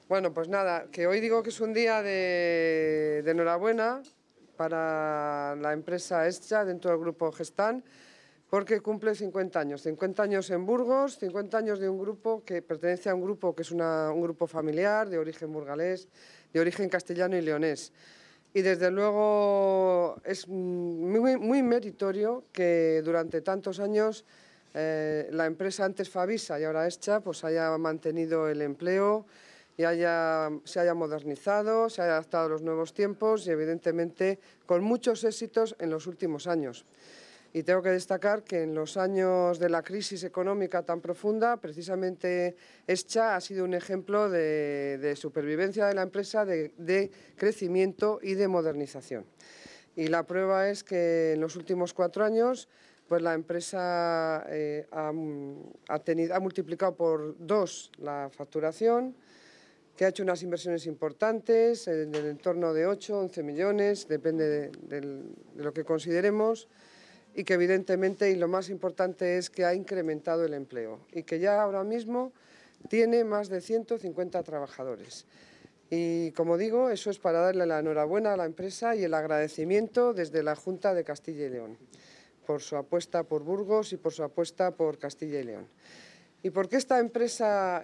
Bueno, pues nada, que hoy digo que es un día de enhorabuena para la empresa Escha dentro del grupo Gestan, porque cumple 50 años. 50 años en Burgos, 50 años de un grupo que pertenece a un grupo que es un grupo familiar, de origen burgalés, de origen castellano y leonés. Y desde luego es muy meritorio que durante tantos años la empresa antes Fabisa y ahora Escha pues haya mantenido el empleo y se haya modernizado, se haya adaptado a los nuevos tiempos y evidentemente con muchos éxitos en los últimos años. Y tengo que destacar que en los años de la crisis económica tan profunda, precisamente Escha ha sido un ejemplo de supervivencia de la empresa, de crecimiento y de modernización. Y la prueba es que en los últimos 4 años pues la empresa ha multiplicado por 2 la facturación, que ha hecho unas inversiones importantes en el entorno de 8, 11 millones, depende de lo que consideremos, y que evidentemente, y lo más importante, es que ha incrementado el empleo y que ya ahora mismo tiene más de 150 trabajadores. Y como digo, eso es para darle la enhorabuena a la empresa y el agradecimiento desde la Junta de Castilla y León por su apuesta por Burgos y por su apuesta por Castilla y León. ¿Y por qué esta empresa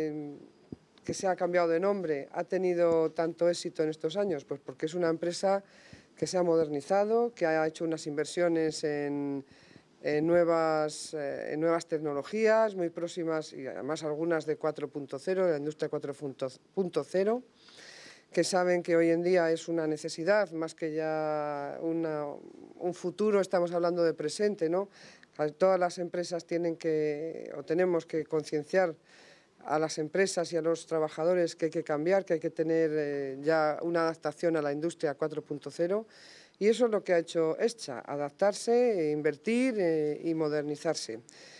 que se ha cambiado de nombre ha tenido tanto éxito en estos años? Pues porque es una empresa que se ha modernizado, que ha hecho unas inversiones en nuevas tecnologías muy próximas y además algunas de 4.0, de la industria 4.0, que saben que hoy en día es una necesidad más que ya un futuro, estamos hablando de presente, ¿no? Todas las empresas tienen que o tenemos que concienciar a las empresas y a los trabajadores que hay que cambiar, que hay que tener ya una adaptación a la industria 4.0 y eso es lo que ha hecho Escha, adaptarse, invertir y modernizarse.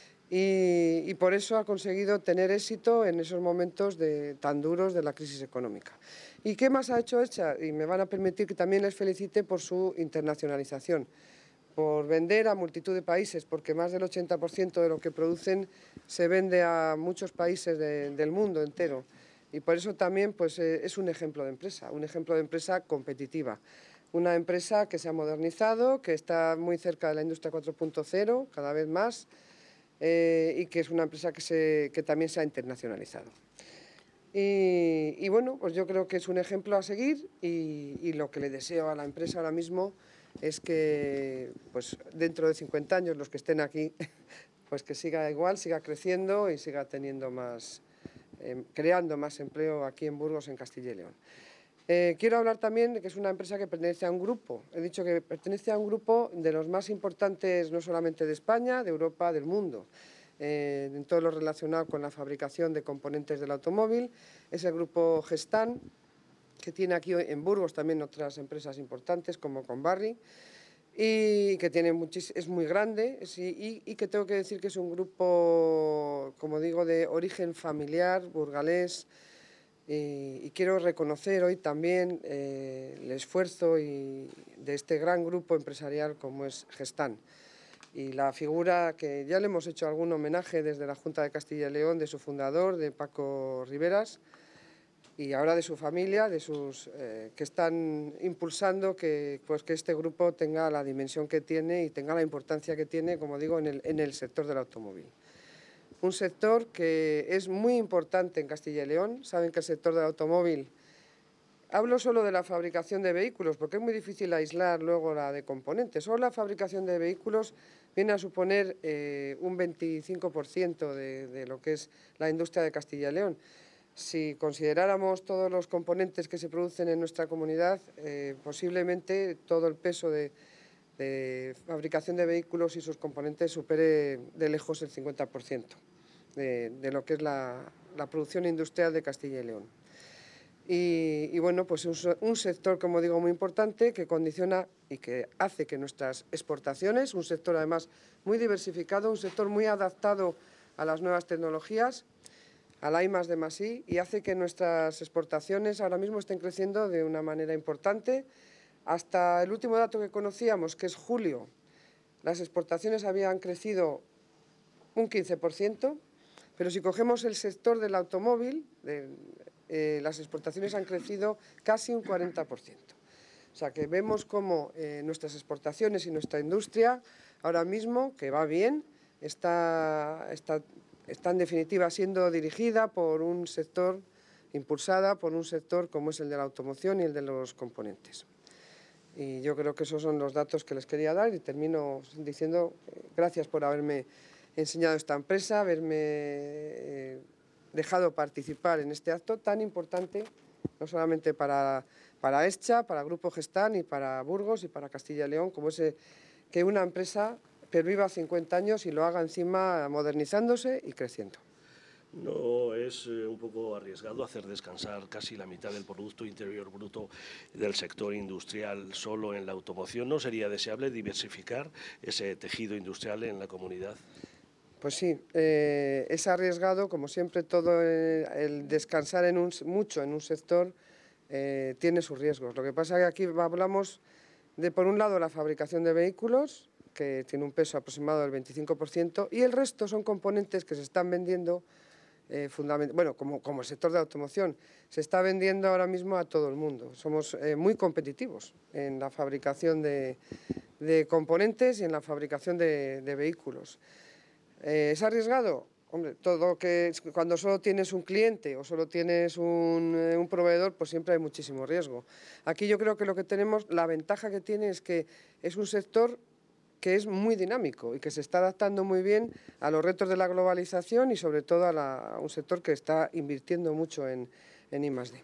Y por eso ha conseguido tener éxito en esos momentos tan duros de la crisis económica. ¿Y qué más ha hecho Escha? Y me van a permitir que también les felicite por su internacionalización, por vender a multitud de países, porque más del 80% de lo que producen se vende a muchos países del mundo entero. Y por eso también pues, es un ejemplo de empresa competitiva. Una empresa que se ha modernizado, que está muy cerca de la industria 4.0, cada vez más, y que es una empresa que también se ha internacionalizado. Y bueno, pues yo creo que es un ejemplo a seguir y lo que le deseo a la empresa ahora mismo es que pues dentro de 50 años los que estén aquí pues que siga igual, siga creciendo y siga teniendo más, creando más empleo aquí en Burgos, en Castilla y León. Quiero hablar también de que es una empresa que pertenece a un grupo. He dicho que pertenece a un grupo de los más importantes no solamente de España, de Europa, del mundo. En todo lo relacionado con la fabricación de componentes del automóvil. Es el grupo Gestan, que tiene aquí en Burgos también otras empresas importantes como Conbarri, y que tiene es muy grande y que tengo que decir que es un grupo, como digo, de origen familiar, burgalés, y quiero reconocer hoy también el esfuerzo de este gran grupo empresarial como es Gestan. Y la figura que ya le hemos hecho algún homenaje desde la Junta de Castilla y León, de su fundador, de Paco Riveras, y ahora de su familia, que están impulsando que este grupo tenga la dimensión que tiene y tenga la importancia que tiene, como digo, en el sector del automóvil. Un sector que es muy importante en Castilla y León. Saben que el sector del automóvil, hablo solo de la fabricación de vehículos, porque es muy difícil aislar luego la de componentes. Solo la fabricación de vehículos viene a suponer un 25% de lo que es la industria de Castilla y León. Si consideráramos todos los componentes que se producen en nuestra comunidad, posiblemente todo el peso de fabricación de vehículos y sus componentes supere de lejos el 50% de lo que es la producción industrial de Castilla y León. Y bueno, pues un sector, como digo, muy importante que condiciona y que hace que nuestras exportaciones, un sector además muy diversificado, un sector muy adaptado a las nuevas tecnologías, a la I+D+I, y hace que nuestras exportaciones ahora mismo estén creciendo de una manera importante. Hasta el último dato que conocíamos, que es julio, las exportaciones habían crecido un 15%, pero si cogemos el sector del automóvil, las exportaciones han crecido casi un 40%. O sea que vemos cómo nuestras exportaciones y nuestra industria ahora mismo, que va bien, está en definitiva siendo dirigida por un sector, impulsada por un sector como es el de la automoción y el de los componentes. Y yo creo que esos son los datos que les quería dar y termino diciendo gracias por haberme enseñado esta empresa, haberme dejado participar en este acto tan importante, no solamente para Escha, para Grupo Gestamp y para Burgos y para Castilla y León, como es que una empresa perviva 50 años y lo haga encima modernizándose y creciendo. ¿No es un poco arriesgado hacer descansar casi la mitad del Producto Interior Bruto del sector industrial solo en la automoción? ¿No sería deseable diversificar ese tejido industrial en la comunidad? Pues sí, es arriesgado, como siempre, todo el descansar mucho en un sector tiene sus riesgos. Lo que pasa es que aquí hablamos de, por un lado, la fabricación de vehículos, que tiene un peso aproximado del 25%, y el resto son componentes que se están vendiendo, bueno, como el sector de la automoción, se está vendiendo ahora mismo a todo el mundo. Somos muy competitivos en la fabricación de componentes y en la fabricación de vehículos. ¿Es arriesgado? Hombre, cuando solo tienes un cliente o solo tienes un proveedor, pues siempre hay muchísimo riesgo. Aquí yo creo que lo que tenemos, la ventaja que tiene es que es un sector que es muy dinámico y que se está adaptando muy bien a los retos de la globalización y sobre todo a un sector que está invirtiendo mucho en I+D.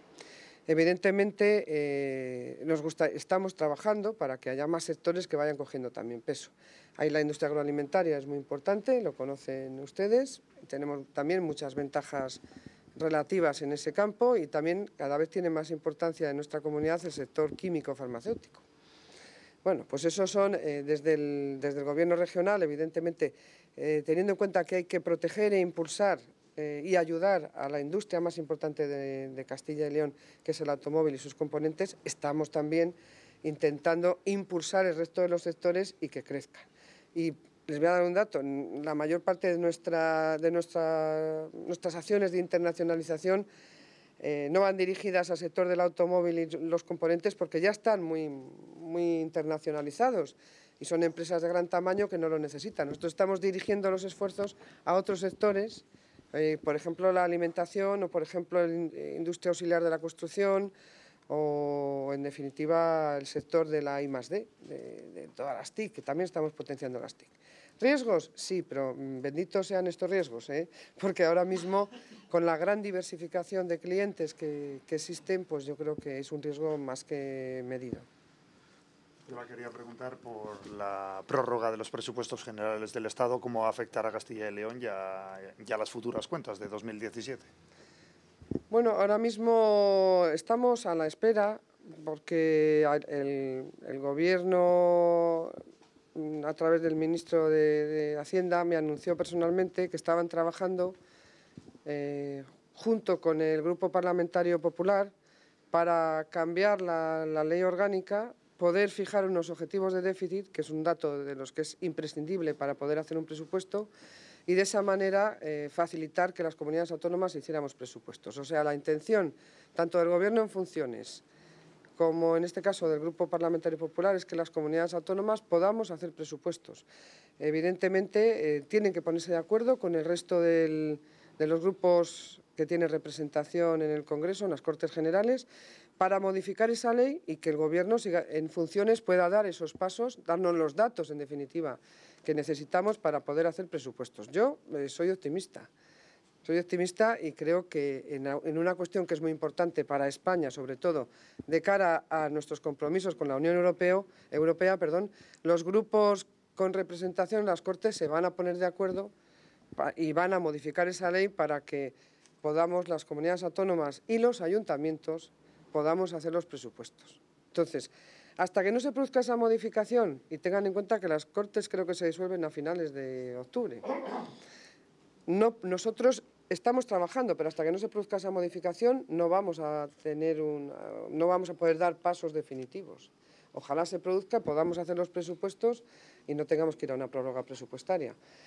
Evidentemente, estamos trabajando para que haya más sectores que vayan cogiendo también peso. Ahí la industria agroalimentaria es muy importante, lo conocen ustedes, tenemos también muchas ventajas relativas en ese campo y también cada vez tiene más importancia en nuestra comunidad el sector químico-farmacéutico. Bueno, pues esos son, desde el Gobierno regional, evidentemente, teniendo en cuenta que hay que proteger e impulsar y ayudar a la industria más importante de Castilla y León, que es el automóvil y sus componentes, estamos también intentando impulsar el resto de los sectores y que crezcan. Y les voy a dar un dato, la mayor parte de nuestras acciones de internacionalización no van dirigidas al sector del automóvil y los componentes porque ya están muy internacionalizados y son empresas de gran tamaño que no lo necesitan. Nosotros estamos dirigiendo los esfuerzos a otros sectores, por ejemplo la alimentación o por ejemplo la industria auxiliar de la construcción o en definitiva el sector de la I+D, de todas las TIC, que también estamos potenciando las TIC. ¿Riesgos? Sí, pero benditos sean estos riesgos, porque ahora mismo con la gran diversificación de clientes que existen, pues yo creo que es un riesgo más que medido. Yo la quería preguntar por la prórroga de los presupuestos generales del Estado, cómo va a afectar a Castilla y León y a las futuras cuentas de 2017. Bueno, ahora mismo estamos a la espera porque el Gobierno, a través del ministro de Hacienda, me anunció personalmente que estaban trabajando junto con el Grupo Parlamentario Popular para cambiar la ley orgánica, poder fijar unos objetivos de déficit, que es un dato de los que es imprescindible para poder hacer un presupuesto, y de esa manera facilitar que las comunidades autónomas hiciéramos presupuestos. O sea, la intención tanto del Gobierno en funciones como en este caso del Grupo Parlamentario Popular es que las comunidades autónomas podamos hacer presupuestos. Evidentemente tienen que ponerse de acuerdo con el resto de los grupos que tienen representación en el Congreso, en las Cortes Generales, para modificar esa ley y que el Gobierno siga en funciones pueda dar esos pasos, darnos los datos, en definitiva, que necesitamos para poder hacer presupuestos. Yo soy optimista. Soy optimista y creo que en una cuestión que es muy importante para España, sobre todo de cara a nuestros compromisos con la Unión Europea, los grupos con representación en las Cortes se van a poner de acuerdo y van a modificar esa ley para que podamos, las comunidades autónomas y los ayuntamientos, podamos hacer los presupuestos. Entonces, hasta que no se produzca esa modificación, y tengan en cuenta que las Cortes creo que se disuelven a finales de octubre, nosotros estamos trabajando, pero hasta que no se produzca esa modificación no vamos a poder dar pasos definitivos. Ojalá se produzca, podamos hacer los presupuestos y no tengamos que ir a una prórroga presupuestaria.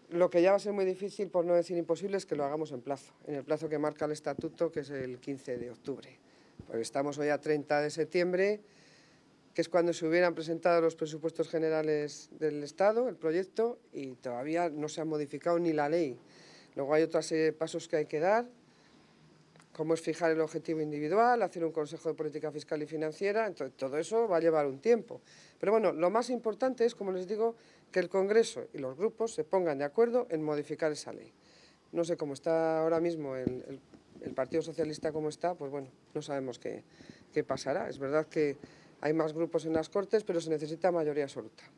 Lo que ya va a ser muy difícil, por no decir imposible, es que lo hagamos en plazo, en el plazo que marca el estatuto, que es el 15 de octubre. Porque estamos hoy a 30 de septiembre, que es cuando se hubieran presentado los presupuestos generales del Estado, el proyecto, y todavía no se ha modificado ni la ley. Luego hay otra serie de pasos que hay que dar, como es fijar el objetivo individual, hacer un Consejo de Política Fiscal y Financiera, entonces todo eso va a llevar un tiempo. Pero bueno, lo más importante es, como les digo, que el Congreso y los grupos se pongan de acuerdo en modificar esa ley. No sé cómo está ahora mismo el Partido Socialista, cómo está, pues bueno, no sabemos qué pasará. Es verdad que hay más grupos en las Cortes, pero se necesita mayoría absoluta.